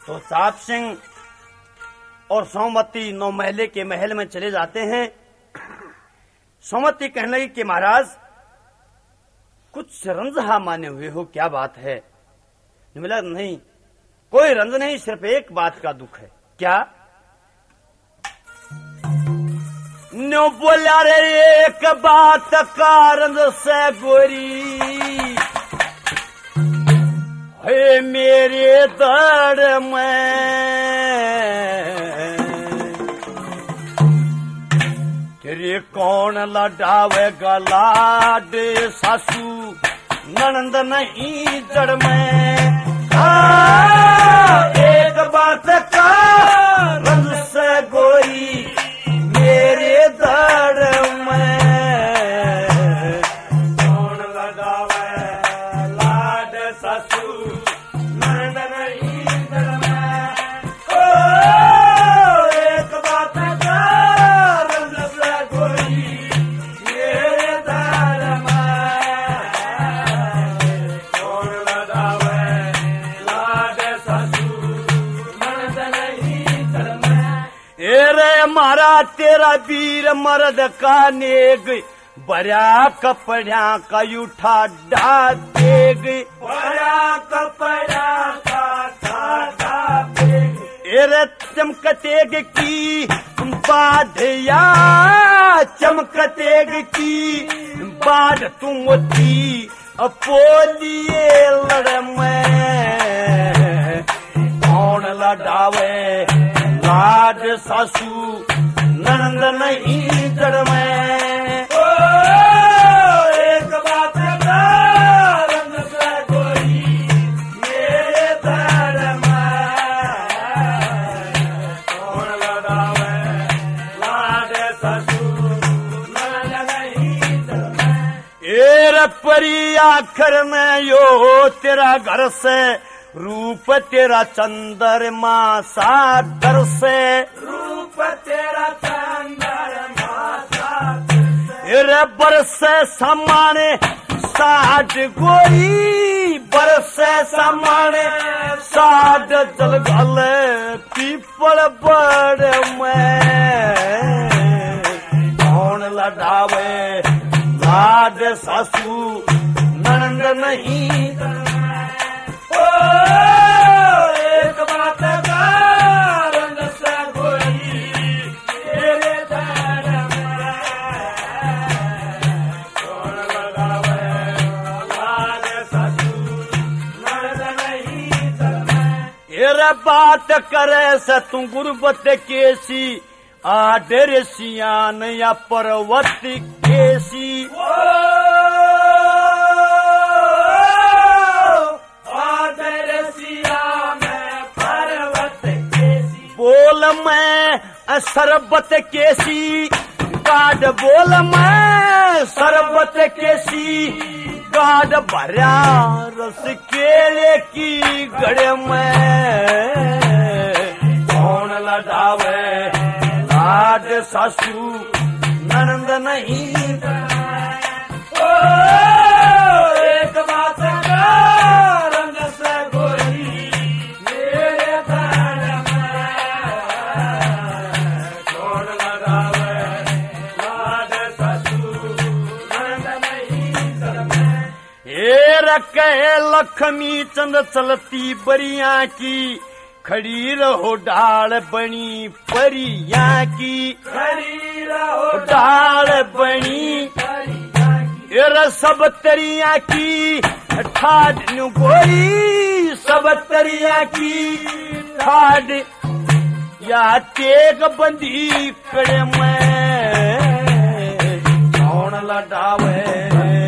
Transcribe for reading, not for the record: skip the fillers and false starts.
तो चाप सिंह और सौमती 9 महले के महल में चले जाते हैं। सौमती कहने लगी कि महाराज कुछ रंजहा माने हुए हो, क्या बात है? बोला नहीं, कोई रंज नहीं, सिर्फ एक बात का दुख है। क्या? नो बोला रे एक बात का रंज से गोरी, हे मेरे दर्द में तेरे कौन लड़ावेगा लाड, सासू ननंद नहीं जड़ में। एक बात का रंज से गोरी मेरे दर्द में, कौन लड़ावे लाड, सासू ननंद नहीं जड़ में। ओ एक बात का रंज से गोरी मेरे दर्द में, कौन लड़ावे लाड, सासू ननंद नहीं जड़ में। एरे मारा तेरा वीर मर्द का नेग, बड़ा कपड़ा का उठा डाग, बड़ा कपड़ा का एरे चमकतेग की बाढ़िया, चमकतेग की बाढ़ तुम थी पोलिए लड़ में, कौन लड़ावे लाड, सासू ननंद नहीं जड़ में। ओ एक बात का रंज से गोरी मेरे दर्द में, कौन लड़ावे लाड, सासू ननंद नहीं जड़ में। एरे परी आखिर में यो तेरा घर से रूप तेरा चंद्रमा सागर से, रूप तेरा चंद्रमा सागर। बरसे समाने साठ गोरी, बरसे समाने साठ जल गल पीपल बड़ में, कौन लड़ावे लाड, सासू ननंद नहीं। एक बात का रंज से गोरी मेरे दर्द में, कौन लड़ावे लाड, सासू ननंद नहीं जड़ में। एरे बात करे से तू गुरबत केसी, आडर सियान या पर्वत केसी। बोल मैं सरबत केसी गाड, बोल मैं सरबत केसी गाड, भरा रस केले की गड़ में, कौन लड़ावे लाड, सासू ननंद नहीं। ओ एक बात का रंज से गोरी मेरे दर्द में, कौन लड़ावे लाड, सासू ननंद नहीं जड़ में। ए रखे लक्ष्मी चंद चलती बरिया की, खड़ी रहो डाल बनी परिया की, खड़ी रहो डाल बनी एरा सब तरिया की ठाड नु गोरी, सब तरिया की ठाड या तेग बंदी कड़े में, कौन लड़ावे